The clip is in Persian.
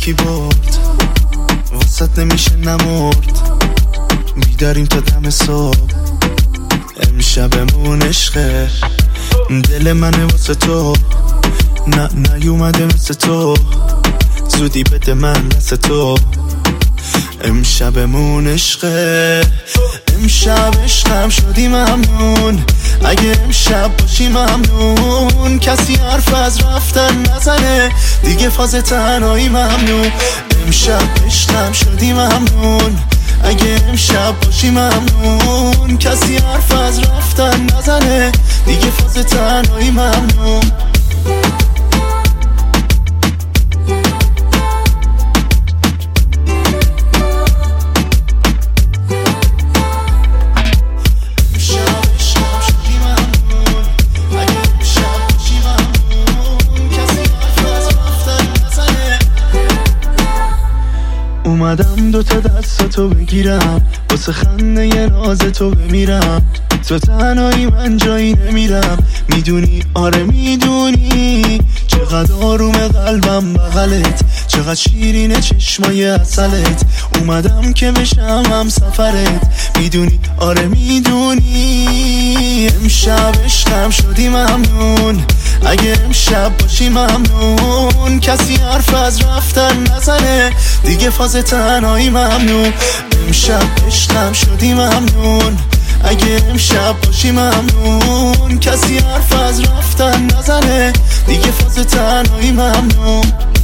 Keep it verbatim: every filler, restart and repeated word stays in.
یکی برد وسط نمیشه نمرد بیداریم تا دم صبح امشبمون عشقه دل منه واسه تو نه نیومده مثل تو زودی بده من دست تو امشبمون عشقه امشب عشقم شدی ممنون اگه امشب باشی ممنون کسی حرف از رفتن نزنه دیگه فاز تنهایی ممنون امشب عشقم شدی ممنون اگه امشب باشی ممنون کسی حرف از رفتن نزنه دیگه فاز تنهایی ممنون اومدم دوتا دستاتو بگیرم واسه خنده ی ناز تو بمیرم تو تنهایی من جایی نمیرم میدونی آره میدونی چقدر آروم قلبم بغلت چقدر شیرینه چشمای عسلت اومدم که بشم هم سفرت میدونی آره میدونی امشب عشقم شدی ممنون اگه امشب باشی ممنون کسی حرف از رفتن نزنه دیگه فاز تنهایی ممنون امشب عشقم شدی ممنون اگه امشب باشی ممنون کسی حرف از رفتن نزنه دیگه فاز تنهایی ممنون